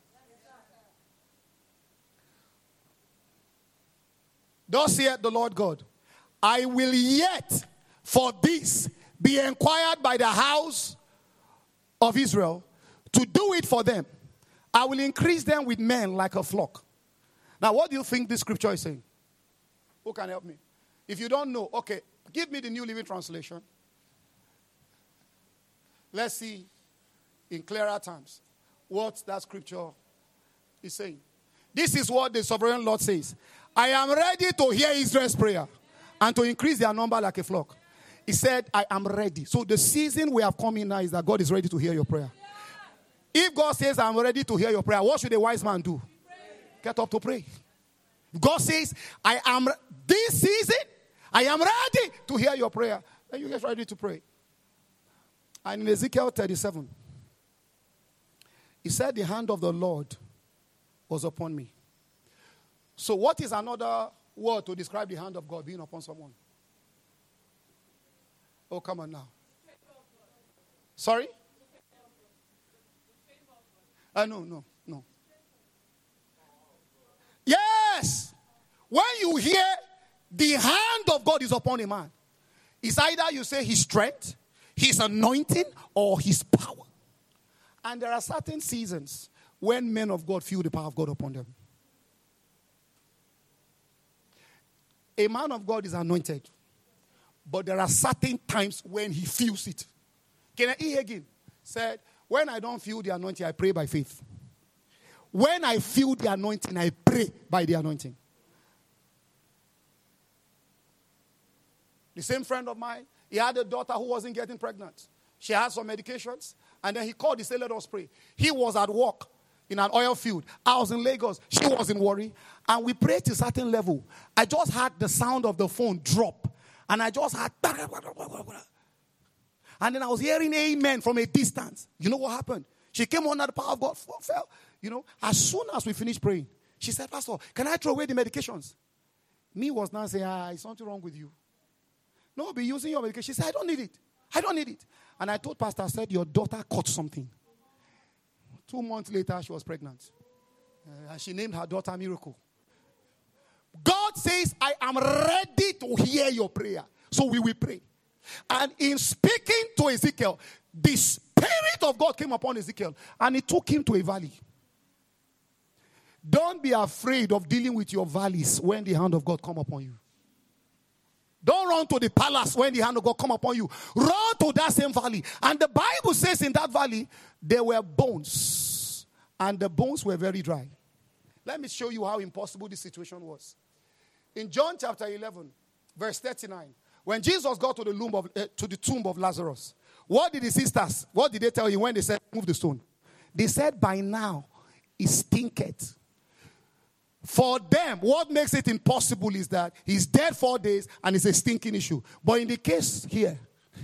S1: Thus saith the Lord God, I will yet for this be inquired by the house of Israel to do it for them. I will increase them with men like a flock. Now, what do you think this scripture is saying? Who can help me? If you don't know, okay, give me the New Living Translation. Let's see in clearer terms what that scripture is saying. This is what the sovereign Lord says. I am ready to hear Israel's prayer and to increase their number like a flock. He said, I am ready. So the season we have come in now is that God is ready to hear your prayer. If God says, I'm ready to hear your prayer, what should a wise man do? Get up to pray. God says, this season, I am ready to hear your prayer. Then you get ready to pray. And in Ezekiel 37, he said, the hand of the Lord was upon me. So what is another word to describe the hand of God being upon someone? Oh, come on now. Sorry? No. Yes. When you hear the hand of God is upon a man, it's either you say his strength, his anointing, or his power. And there are certain seasons when men of God feel the power of God upon them. A man of God is anointed, but there are certain times when he feels it. Can I hear again? Said, when I don't feel the anointing, I pray by faith. When I feel the anointing, I pray by the anointing. The same friend of mine, he had a daughter who wasn't getting pregnant. She had some medications, and then he called, he said, let us pray. He was at work in an oil field. I was in Lagos. She was in Warri. And we prayed to a certain level. I just had the sound of the phone drop. And I just had... And then I was hearing amen from a distance. You know what happened? She came under the power of God, fell. You know, as soon as we finished praying, she said, Pastor, can I throw away the medications? Me was now saying, is something wrong with you? No, be using your medication. She said, I don't need it. And I told Pastor, I said, your daughter caught something. 2 months later, she was pregnant. And she named her daughter Miracle. God says, I am ready to hear your prayer. So we will pray. And in speaking to Ezekiel, the Spirit of God came upon Ezekiel and he took him to a valley. Don't be afraid of dealing with your valleys when the hand of God come upon you. Don't run to the palace when the hand of God come upon you. Run to that same valley. And the Bible says in that valley, there were bones. And the bones were very dry. Let me show you how impossible this situation was. In John chapter 11, verse 39, when Jesus got to the tomb of Lazarus, what did the sisters, what did they tell him when they said, move the stone? They said, by now, it stinketh. For them, what makes it impossible is that he's dead 4 days and it's a stinking issue. But in the case here,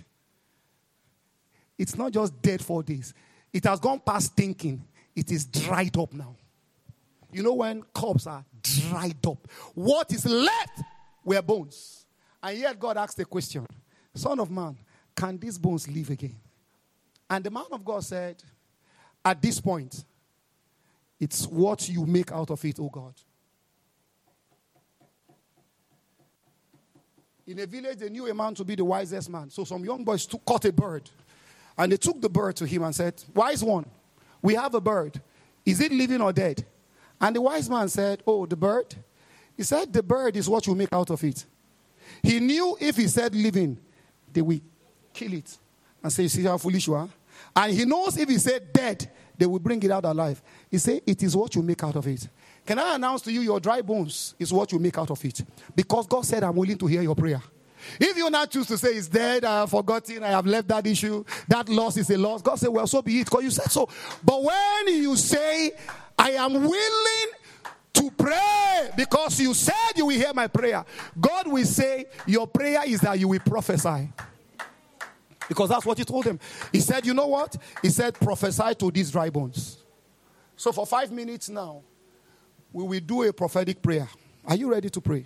S1: it's not just dead 4 days. It has gone past stinking. It is dried up now. You know when corpses are dried up, what is left were bones. And yet God asked the question, Son of man, can these bones live again? And the man of God said, at this point, it's what you make out of it, oh God. In a village, they knew a man to be the wisest man. So some young boys caught a bird. And they took the bird to him and said, wise one, we have a bird. Is it living or dead? And the wise man said, oh, the bird? He said, the bird is what you make out of it. He knew if he said living, they will kill it. And say, see how foolish you are? And he knows if he said dead, they will bring it out alive. He said, it is what you make out of it. Can I announce to you, your dry bones is what you make out of it? Because God said, I'm willing to hear your prayer. If you now choose to say it's dead, I have forgotten, I have left that issue, that loss is a loss, God said, well, so be it, because you said so. But when you say, I am willing to pray because you said you will hear my prayer, God will say, your prayer is that you will prophesy. Because that's what he told him. He said, you know what? He said, prophesy to these dry bones. So for 5 minutes now, we will do a prophetic prayer. Are you ready to pray?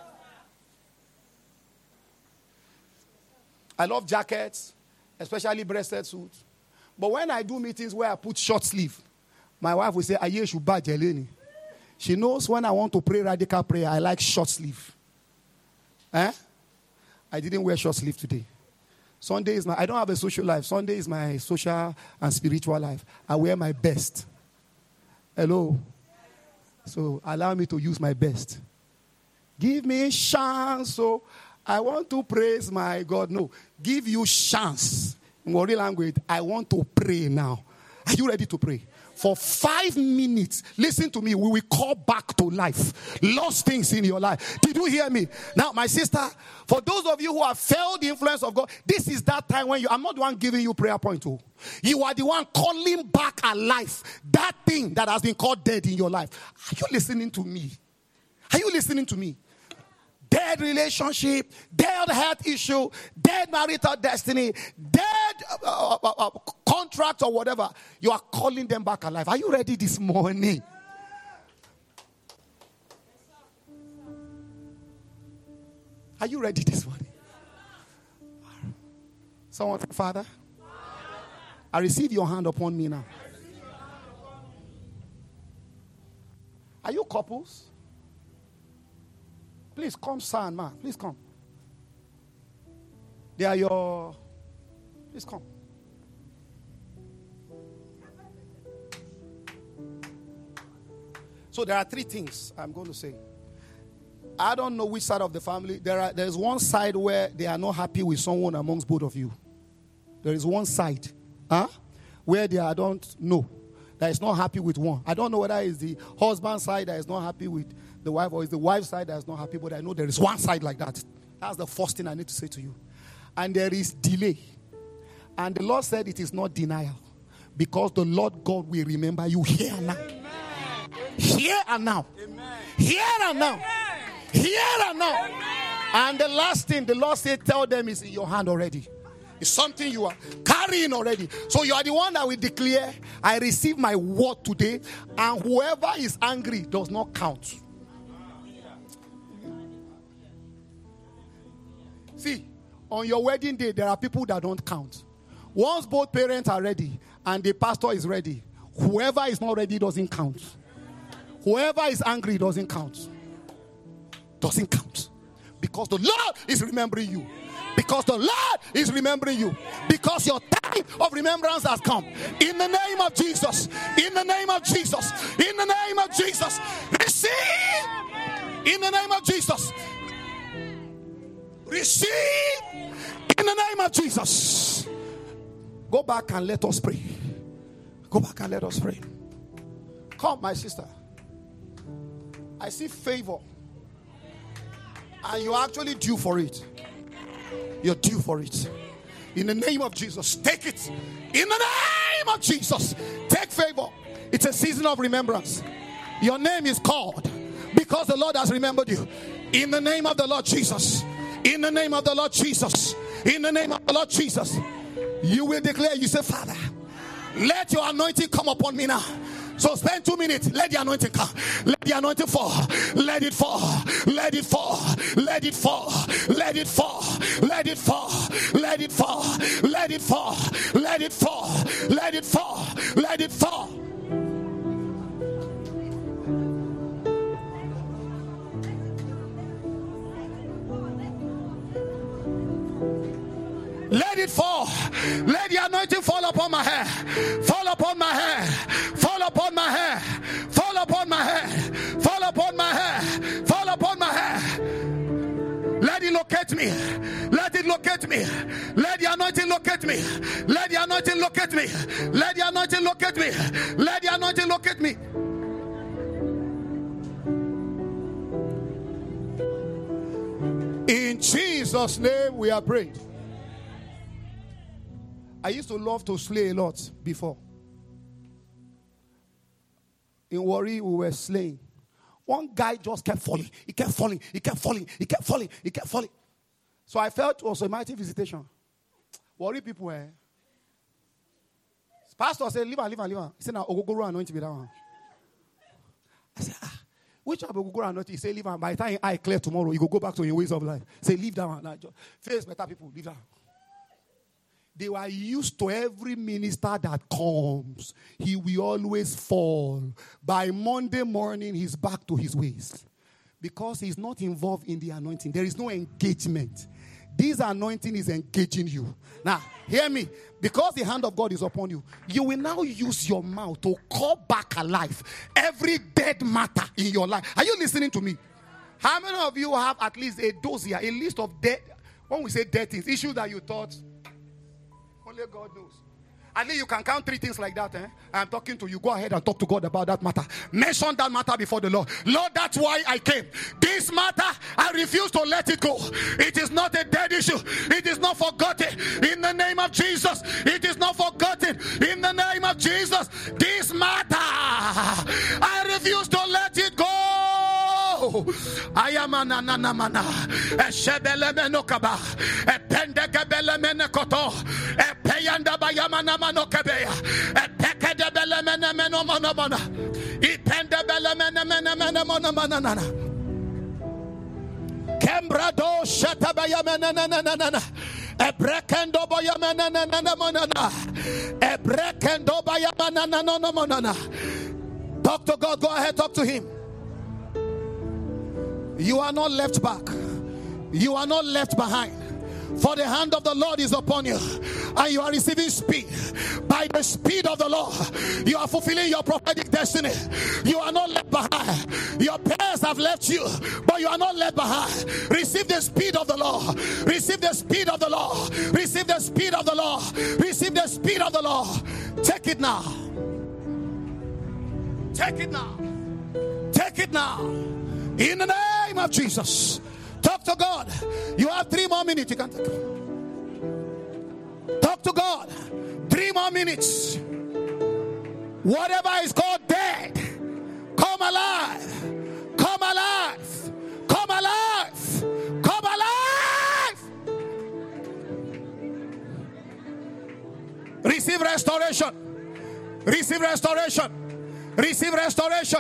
S1: I love jackets, especially breasted suits. But when I do meetings where I put short sleeve, my wife will say, Aye, Shuba Jeleni. She knows when I want to pray radical prayer, I like short sleeve. I didn't wear short sleeve today. Sunday is I don't have a social life. Sunday is my social and spiritual life. I wear my best. Hello? So allow me to use my best. Give me chance. So I want to praise my God. No. Give you chance. In Wari language, I want to pray now. Are you ready to pray? For 5 minutes, listen to me, we will call back to life lost things in your life. Did you hear me? Now, my sister, for those of you who have felt the influence of God, this is that time when I'm not the one giving you prayer point. You are the one calling back alive that thing that has been called dead in your life. Are you listening to me? Are you listening to me? Dead relationship, dead health issue, dead marital destiny, dead contract or whatever. You are calling them back alive. Are you ready this morning? Are you ready this morning? Someone, Father, I receive your hand upon me now. Are you couples? Please come, son, man. Please come. They are your... Please come. So there are 3 things I'm going to say. I don't know which side of the family. There's one side where they are not happy with someone amongst both of you. There is one side where I don't know that is not happy with one. I don't know whether it's the husband side that is not happy with the wife or it's the wife's side that is not happy, but I know there is one side like that. That's the first thing I need to say to you. And there is delay. And the Lord said it is not denial, because the Lord God will remember you here and now. Amen. Here and now. Amen. Here and now. Amen. Here and now. Amen. And the last thing the Lord said, tell them is in your hand already. It's something you are carrying already. So you are the one that will declare, I receive my word today, and whoever is angry does not count. See, on your wedding day, there are people that don't count. Once both parents are ready and the pastor is ready, whoever is not ready doesn't count. Whoever is angry doesn't count. Doesn't count. Because the Lord is remembering you. Because the Lord is remembering you. Because your time of remembrance has come. In the name of Jesus. In the name of Jesus. In the name of Jesus. Receive. In the name of Jesus. Receive. In the name of Jesus. Go back and let us pray. Go back and let us pray. Come, my sister. I see favor. And you're actually due for it. You're due for it. In the name of Jesus, take it. In the name of Jesus, take favor. It's a season of remembrance. Your name is called because the Lord has remembered you. In the name of the Lord Jesus. In the name of the Lord Jesus. In the name of the Lord Jesus. You will declare, you say, Father, let your anointing come upon me now. So spend 2 minutes. Let the anointing come. Let the anointing fall. Let it fall. Let it fall. Let it fall. Let it fall. Let it fall. Let it fall. Let it fall. Let it fall. Let it fall. Let it fall. Let it fall. Let the anointing fall upon my hair. Fall upon my hair. Fall upon my hair. Fall upon my hair. Fall upon my hair. Fall upon my hair. Let it locate me. Let it locate me. Let the anointing locate me. Let the anointing locate me. Let the anointing locate me. Let the anointing locate me. In Jesus' name we are praying. I used to love to slay a lot before. In Warri, we were slaying. One guy just kept falling. He kept falling. He kept falling. He kept falling. He kept falling. So I felt it was a mighty visitation. Warri people, Pastor said, leave on. He said, now, Ogogoro anointing be that one. I said, which of Ogogoro anointing? He said, leave on. By the time I clear tomorrow, you go back to your ways of life. Say, leave that one. Face better people, leave that one. They were used to every minister that comes. He will always fall. By Monday morning, he's back to his ways. Because he's not involved in the anointing. There is no engagement. This anointing is engaging you. Now, hear me. Because the hand of God is upon you, you will now use your mouth to call back alive every dead matter in your life. Are you listening to me? How many of you have at least a dossier, a list of dead, when we say dead things, issues that you thought, only God knows. At least you can count 3 things like that. I'm talking to you. Go ahead and talk to God about that matter. Mention that matter before the Lord. Lord, that's why I came. This matter, I refuse to let it go. It is not a dead issue. It is not forgotten. In the name of Jesus. It is not forgotten. In the name of Jesus. This matter, I refuse to let it go. I am a nanamana. A shebele menokaba. A pendekabele menekoto. A payanda bayamana manokabeya. A pekadebele menemenomana. I pendebele menemenemenemonamana. Kembrado shatabayamenanana. A brekendo bayamenanana. A brekendo bayamananana. Talk to God. Go ahead, talk to him. You are not left back. You are not left behind. For the hand of the Lord is upon you, and you are receiving speed. By the speed of the Lord, you are fulfilling your prophetic destiny. You are not left behind. Your parents have left you, but you are not left behind. Receive the speed of the Lord. Receive the speed of the Lord. Receive the speed of the Lord. Receive the speed of the Lord. Take it now. Take it now. Take it now. In the name of Jesus. Talk to God. You have 3 more minutes. You can take it. Talk to God. 3 more minutes. Whatever is called dead, come alive. Come alive. Come alive. Come alive. Receive restoration. Receive restoration. Receive restoration.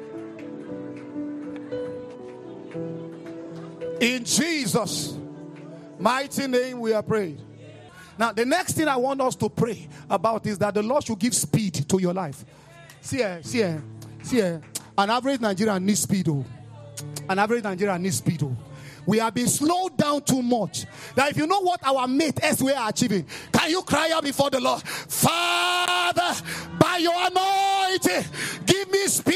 S1: In Jesus' mighty name we are praying. Now, the next thing I want us to pray about is that the Lord should give speed to your life. See here. An average Nigerian needs speed. An average Nigerian needs speed. We have been slowed down too much. That if you know what our mate elsewhere are achieving, can you cry out before the Lord? Father, by your anointing, give me speed.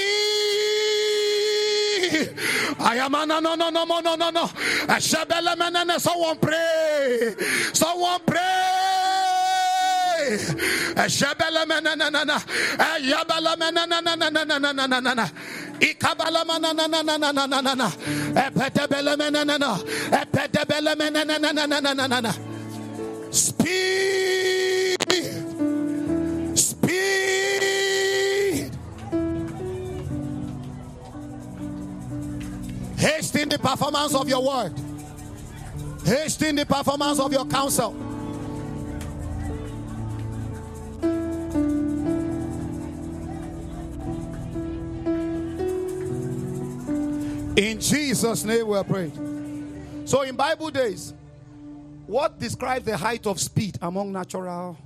S1: I am no. Someone pray. Someone pray. Speed. Speed. Hasten the performance of your word. Hasten the performance of your counsel. In Jesus' name we are praying. So in Bible days, what describes the height of speed among natural?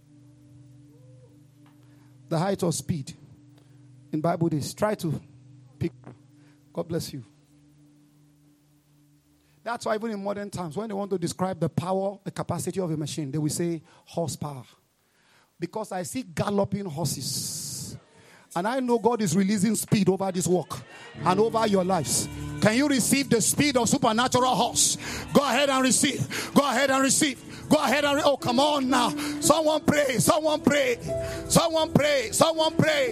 S1: The height of speed in Bible days. Try to pick. God bless you. That's why even in modern times, when they want to describe the power, the capacity of a machine, they will say horsepower. Because I see galloping horses. And I know God is releasing speed over this walk and over your lives. Can you receive the speed of supernatural horse? Go ahead and receive. Go ahead and receive. Go ahead and oh, come on now. Someone pray. Someone pray. Someone pray. Someone pray.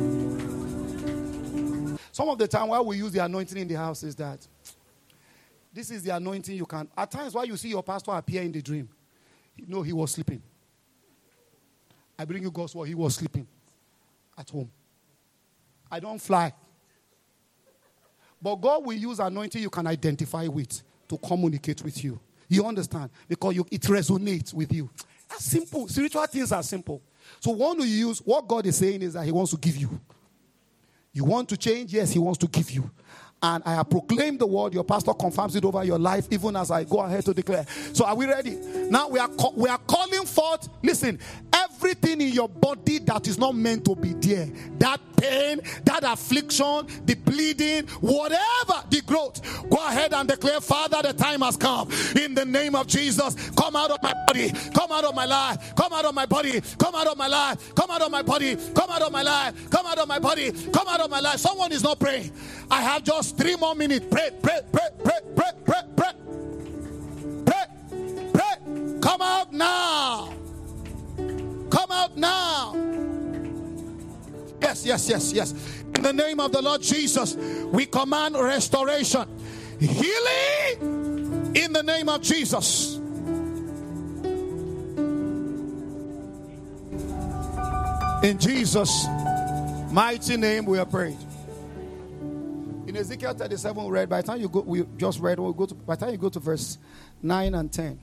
S1: Some of the time why we use the anointing in the house is that this is the anointing you can. At times why you see your pastor appear in the dream, you know he was sleeping. I bring you God's word. He was sleeping at home. I don't fly. But God will use anointing you can identify with to communicate with you. You understand? Because it resonates with you. That's simple. Spiritual things are simple. So when you use, what God is saying is that he wants to give you. You want to change? Yes, he wants to give you. And I have proclaimed the word. Your pastor confirms it over your life, even as I go ahead to declare. So are we ready? Now we are calling forth. Listen, everything in your body that is not meant to be there, that pain, that affliction, the bleeding, whatever the growth, go ahead and declare, Father, the time has come. In the name of Jesus, come out of my body, come out of my life, come out of my body, come out of my life, come out of my body, come out of my life, come out of my body, come out of my life. Someone is not praying. I have just 3 more minutes. Pray, pray, pray, pray, pray, pray, pray. Pray, pray. Come out now. Come out now. Yes, yes, yes, yes. In the name of the Lord Jesus, we command restoration, healing in the name of Jesus. In Jesus' mighty name we are praying. In Ezekiel 37 we read, by the time you go, we just read, we'll go to, by the time you go to verse 9 and 10.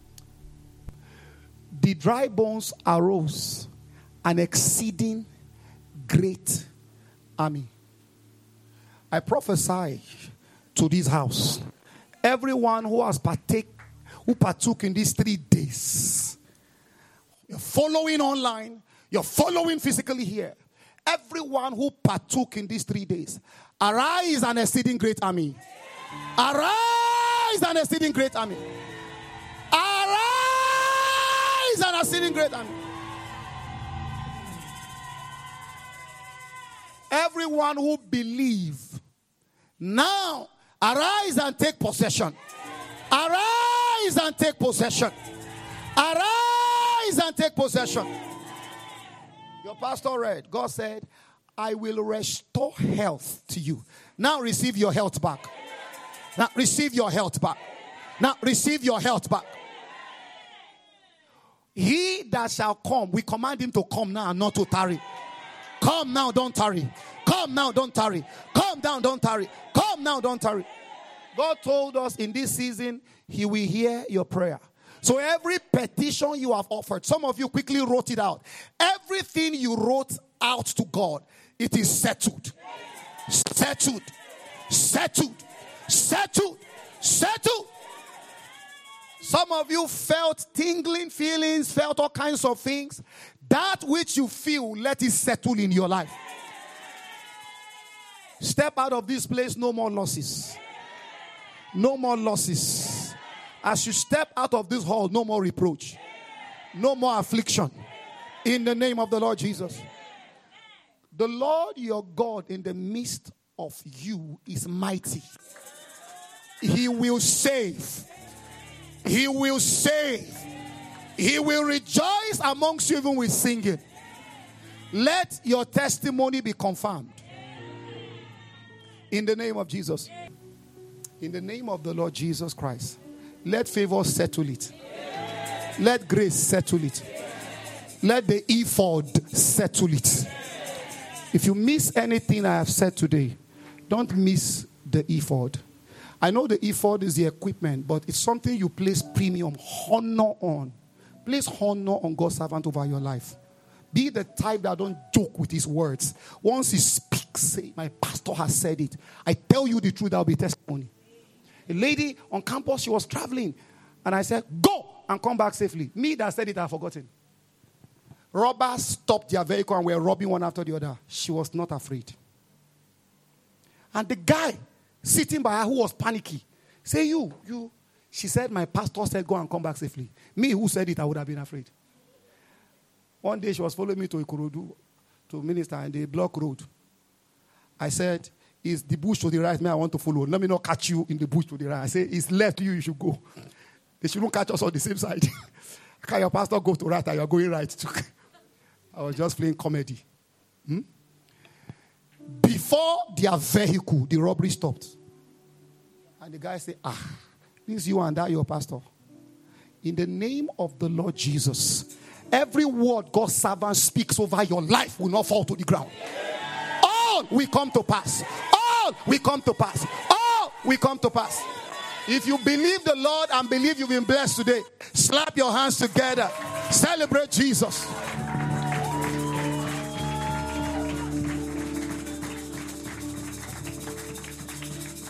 S1: The dry bones arose, an exceeding great army. I prophesy to this house, everyone who has partook in these 3 days, you're following online, you're following physically here, everyone who partook in these 3 days, arise an exceeding great army. Arise an exceeding great army. Arise an exceeding great army. Everyone who believe, now arise and take possession. Arise and take possession. Arise and take possession. Your pastor read, God said, I will restore health to you. Now receive your health back. Now receive your health back. Now receive your health back. He that shall come, we command him to come now and not to tarry. Come now, don't tarry. Come now, don't tarry. Come down, don't tarry. Come now, don't tarry. God told us in this season, he will hear your prayer. So every petition you have offered, some of you quickly wrote it out. Everything you wrote out to God, it is settled. Settled. Settled. Settled. Settled. Some of you felt tingling feelings, felt all kinds of things. That which you feel, let it settle in your life. Step out of this place, no more losses. No more losses. As you step out of this hall, no more reproach. No more affliction. In the name of the Lord Jesus. The Lord your God in the midst of you is mighty. He will save. He will save. He will rejoice amongst you even with singing. Let your testimony be confirmed. In the name of Jesus. In the name of the Lord Jesus Christ. Let favor settle it. Let grace settle it. Let the ephod settle it. If you miss anything I have said today, don't miss the ephod. I know the ephod is the equipment, but it's something you place premium, honor on. Place honor on God's servant over your life. Be the type that don't joke with his words. Once he speaks, say, my pastor has said it. I tell you the truth, that will be testimony. A lady on campus, she was traveling. And I said, go and come back safely. Me that said it, I have forgotten. Robbers stopped their vehicle and were robbing one after the other. She was not afraid. And the guy sitting by her who was panicky Say you. She said, my pastor said, go and come back safely. Me, who said it, I would have been afraid. One day she was following me to Ikorodu to minister in the block road. I said, is the bush to the right? Me, I want to follow. Let me not catch you in the bush to the right. I say, it's left to you, you should go. They shouldn't catch us on the same side. Can your pastor go to right and you're going right too? I was just playing comedy. Before their vehicle, the robbery stopped. And the guy said, this you and that your pastor. In the name of the Lord Jesus, every word God's servant speaks over your life will not fall to the ground. All will come to pass. All will come to pass. All will come to pass. If you believe the Lord and believe you've been blessed today, slap your hands together. Celebrate Jesus.